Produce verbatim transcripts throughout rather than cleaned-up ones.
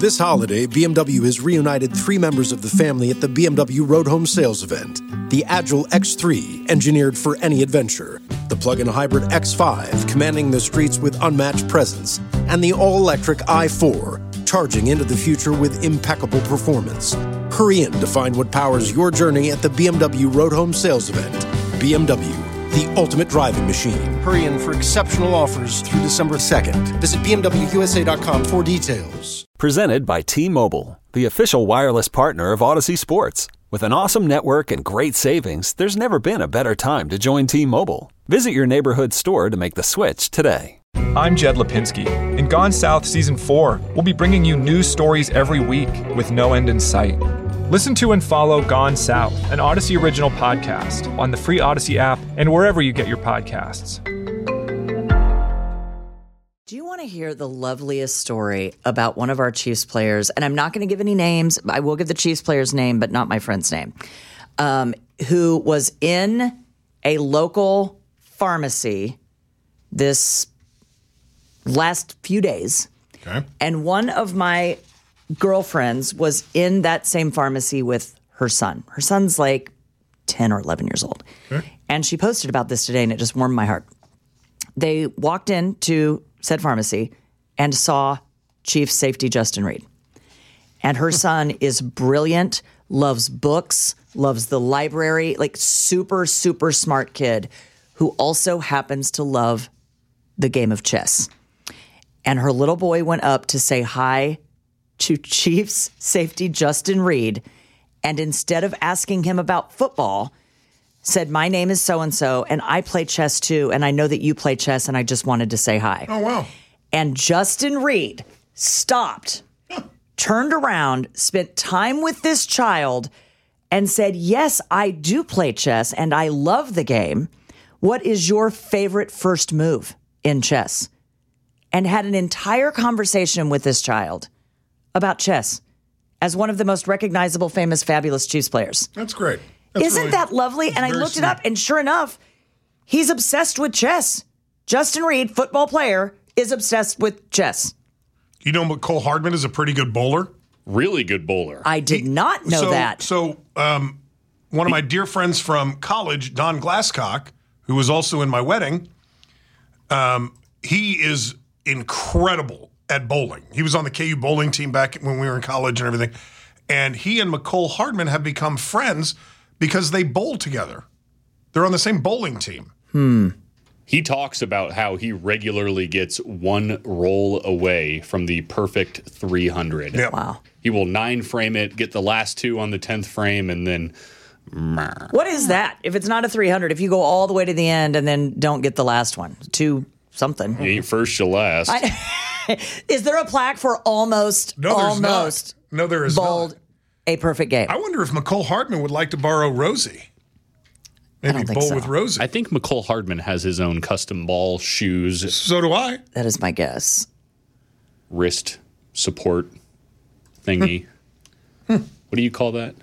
This holiday, B M W has reunited three members of the family at the B M W Road Home Sales event. The Agile X three, engineered for any adventure. The plug-in hybrid X five, commanding the streets with unmatched presence. And the all-electric i four, charging into the future with impeccable performance. Hurry in to find what powers your journey at the B M W Road Home Sales event. B M W, the ultimate driving machine. Hurry in for exceptional offers through December second. Visit B M W U S A dot com for details. Presented by T-Mobile, the official wireless partner of Odyssey Sports. With an awesome network and great savings, there's never been a better time to join T-Mobile. Visit your neighborhood store to make the switch today. I'm Jed Lipinski. In Gone South Season four, we'll be bringing you news stories every week with no end in sight. Listen to and follow Gone South, an Odyssey original podcast, on the free Odyssey app and wherever you get your podcasts. Do you want to hear the loveliest story about one of our Chiefs players? And I'm not going to give any names. I will give the Chiefs player's name, but not my friend's name. Um, who was in a local pharmacy this last few days. Okay. And one of my girlfriends was in that same pharmacy with her son. Her son's like ten or eleven years old. Okay. And she posted about this today, and it just warmed my heart. They walked into said pharmacy and saw Chief Safety Justin Reid. And her son is brilliant, loves books, loves the library, like super, super smart kid who also happens to love the game of chess. And her little boy went up to say hi to Chiefs Safety Justin Reid, and instead of asking him about football, said, "My name is so-and-so, and I play chess too, and I know that you play chess, and I just wanted to say hi." Oh, wow. And Justin Reid stopped, turned around, spent time with this child, and said, "Yes, I do play chess, and I love the game. What is your favorite first move in chess?" And had an entire conversation with this child about chess as one of the most recognizable, famous, fabulous Chiefs players. That's great. That's Isn't really, that lovely? And I looked sweet. it up, and sure enough, he's obsessed with chess. Justin Reid, football player, is obsessed with chess. You know, Cole Hardman is a pretty good bowler. Really good bowler. I did He- not know so, that. So, um, one of my dear friends from college, Don Glasscock, who was also in my wedding, um, he is incredible at bowling. He was on the K U bowling team back when we were in college and everything. And he and McCole Hardman have become friends because they bowl together. They're on the same bowling team. Hmm. He talks about how he regularly gets one roll away from the perfect three hundred. Yep. Wow. He will nine frame it, get the last two on the tenth frame, and then... What is that? If it's not a three hundred, if you go all the way to the end and then don't get the last one, two something. You ain't first, you last. I, is there a plaque for almost, No, there's almost not. No, there is bowled not. a perfect game? I wonder if McCole Hardman would like to borrow Rosie. Maybe don't think bowl so. with Rosie. I think McCole Hardman has his own custom ball, shoes, So do I. That is my guess. wrist support thingy. What do you call that?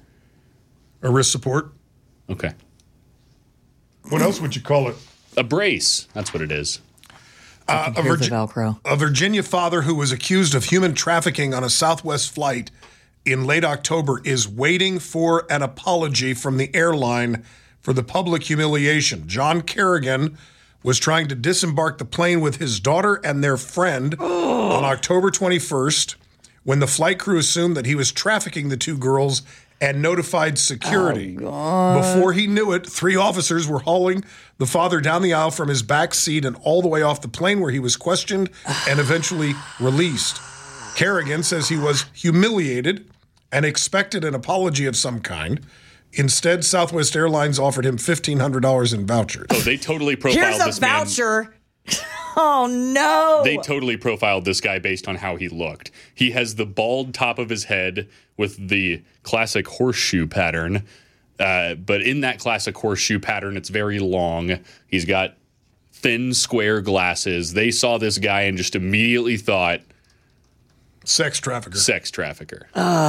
A wrist support. Okay. What else would you call it? A brace. That's what it is. Uh, a, Here's the Virgi- Velcro. a Virginia father who was accused of human trafficking on a Southwest flight in late October is waiting for an apology from the airline for the public humiliation. John Kerrigan was trying to disembark the plane with his daughter and their friend on October twenty-first when the flight crew assumed that he was trafficking the two girls and notified security. Before he knew it, three officers were hauling the father down the aisle from his back seat and all the way off the plane, where he was questioned and eventually released. Kerrigan says he was humiliated and expected an apology of some kind. Instead, Southwest Airlines offered him fifteen hundred dollars in vouchers. Oh, they totally profiled Here's a this man. voucher. Oh, no. They totally profiled this guy based on how he looked. He has the bald top of his head with the classic horseshoe pattern. Uh, but in that classic horseshoe pattern, it's very long. He's got thin, square glasses. They saw this guy and just immediately thought, Sex trafficker. sex trafficker.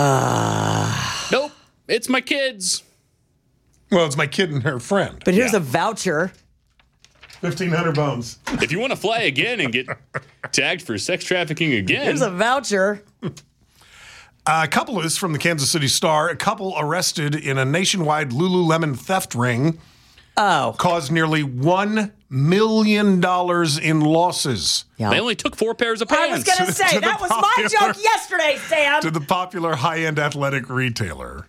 Uh, Nope, it's my kids. Well, it's my kid and her friend. but here's Yeah. a voucher. fifteen hundred bones. If you want to fly again and get tagged for sex trafficking again, Here's a voucher. A couple is from the Kansas City Star. A couple arrested in a nationwide Lululemon theft ring. Oh. Caused nearly one million dollars in losses. Yeah. They only took four pairs of pants. I was going to say, to that the was my popular- joke yesterday, Sam. To the popular high-end athletic retailer.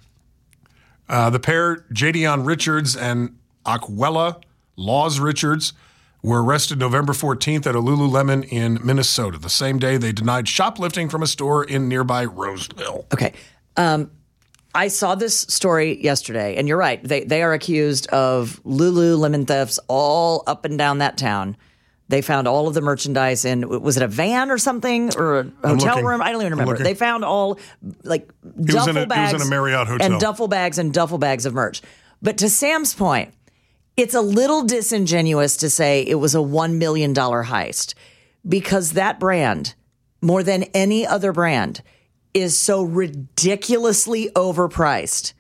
Uh, the pair, Jadion Richards and Aquella Laws Richards, were arrested November fourteenth at a Lululemon in Minnesota. The same day, they denied shoplifting from a store in nearby Roseville. Okay. Um, I saw this story yesterday, and you're right. They they are accused of Lululemon thefts all up and down that town. They found all of the merchandise in, was it a van or something, or a hotel looking. room? I don't even remember. They found all, like, was duffel in a- it was bags. in a Marriott hotel. And duffel bags and duffel bags of merch. But to Sam's point, it's a little disingenuous to say it was a one million dollars heist, because that brand, more than any other brand, is so ridiculously overpriced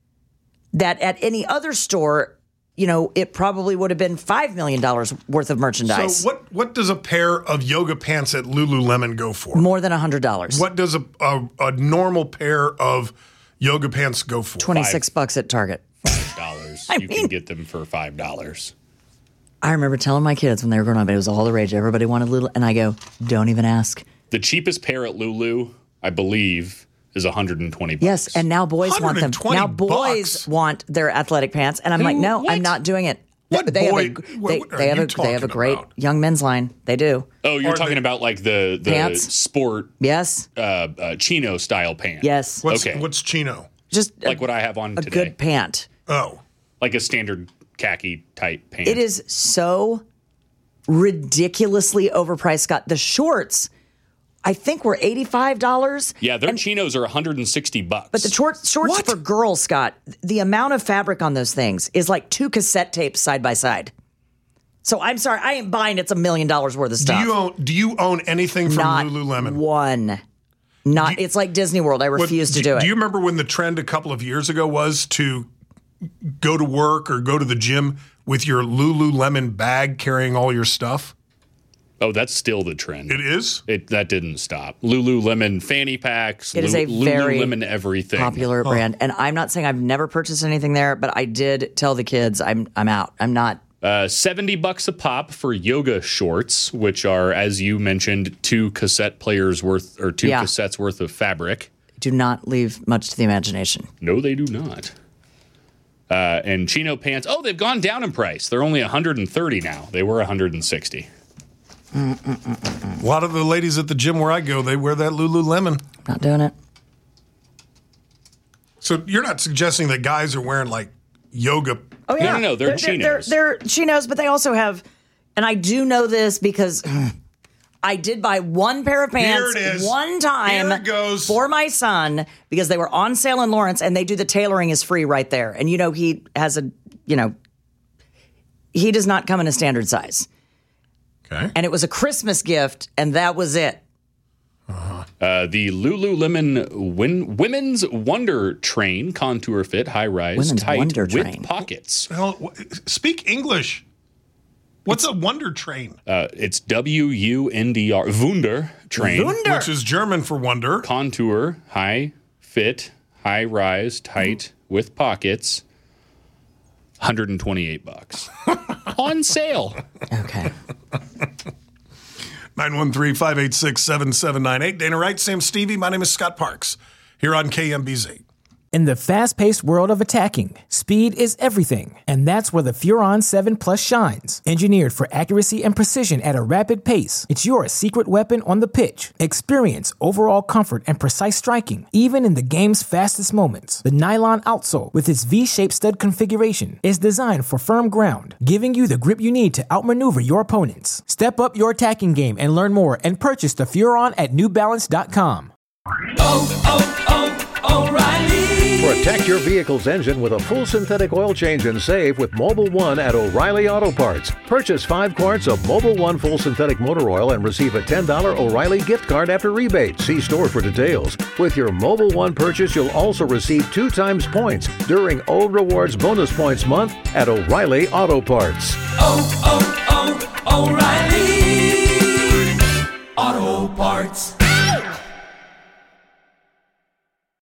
that at any other store, you know, it probably would have been five million dollars worth of merchandise. So what, what does a pair of yoga pants at Lululemon go for? More than one hundred dollars. What does a, a, a normal pair of yoga pants go for? twenty-six bucks at Target. Five dollars. I You mean- can get them for five dollars. I remember telling my kids when they were growing up, it was all the rage. Everybody wanted little, and I go, don't even ask. The cheapest pair at Lulu, I believe, is one hundred twenty bucks. Yes, and now boys want them. one hundred twenty Now boys bucks. want their athletic pants, and I'm like, no, what? I'm not doing it. What they boy- Have a, what- they, what are they have you a they have a talking great about? young men's line. They do. Oh, you're Are talking they- about like the the Pants? sport Yes. uh, uh, chino style pant. Yes. What's, Okay. what's chino? Just Like a, what I have on a today. good pant. Oh. Like a standard khaki type pant. It is so ridiculously overpriced, Scott. The shorts, I think, were eighty-five dollars. Yeah, their chinos are one hundred sixty bucks. But the short, shorts What? for girls, Scott, the amount of fabric on those things is like two cassette tapes side by side. So I'm sorry, I ain't buying it's a million dollars worth of Do stuff. you own Do you own anything from Not Lululemon? one. Not. It's like Disney World. I What- refuse to do it. Do you remember when the trend a couple of years ago was to go to work or go to the gym with your Lululemon bag carrying all your stuff? oh, that's still the trend. It is? It that didn't stop. Lululemon fanny packs. It is a Lu- very Lululemon everything. Popular brand, and I'm not saying I've never purchased anything there, but I did tell the kids I'm I'm out. I'm not. Uh, seventy bucks a pop for yoga shorts, which are, as you mentioned, two cassette players worth or two Yeah. cassettes worth of fabric. Do not leave much to the imagination. No, they do not. Uh, and chino pants. Oh, they've gone down in price. They're only one hundred thirty now. They were one hundred sixty. A lot of the ladies at the gym where I go, they wear that Lululemon. Not doing it. So you're not suggesting that guys are wearing like yoga? Oh yeah, no, no, they're They're, chinos. they're chinos, but they also have, and I do know this because I did buy one pair of pants Here it is. one time Here it goes. for my son because they were on sale in Lawrence, and they do the tailoring is free right there. And you know he has a, you know, he does not come in a standard size, Okay. and it was a Christmas gift, and that was it. Uh, the Lululemon win- Women's Wonder Train contour fit, high rise, Women's tight Wonder with Train. pockets. Hell, wh- speak English. What's a Wonder Train? Uh, it's W U N D R, Wunder Train. Wunder. Which is German for wonder. Contour, high fit, high rise, tight with pockets. one hundred twenty-eight bucks on sale. Okay. nine one three, five eight six, seven seven nine eight. Dana Wright, Sam Stevie. My name is Scott Parks here on K M B Z. In the fast-paced world of attacking, speed is everything, and that's where the Furon seven Plus shines. Engineered for accuracy and precision at a rapid pace, it's your secret weapon on the pitch. Experience overall comfort and precise striking, even in the game's fastest moments. The nylon outsole, with its V-shaped stud configuration, is designed for firm ground, giving you the grip you need to outmaneuver your opponents. Step up your attacking game and learn more and purchase the Furon at New Balance dot com. Oh, oh, oh, O'Reilly. Protect your vehicle's engine with a full synthetic oil change and save with Mobile One at O'Reilly Auto Parts. Purchase five quarts of Mobile One full synthetic motor oil and receive a ten dollars O'Reilly gift card after rebate. See store for details. With your Mobile One purchase, you'll also receive two times points during O Rewards Bonus Points Month at O'Reilly Auto Parts. Oh, oh, oh, O'Reilly. Auto Parts.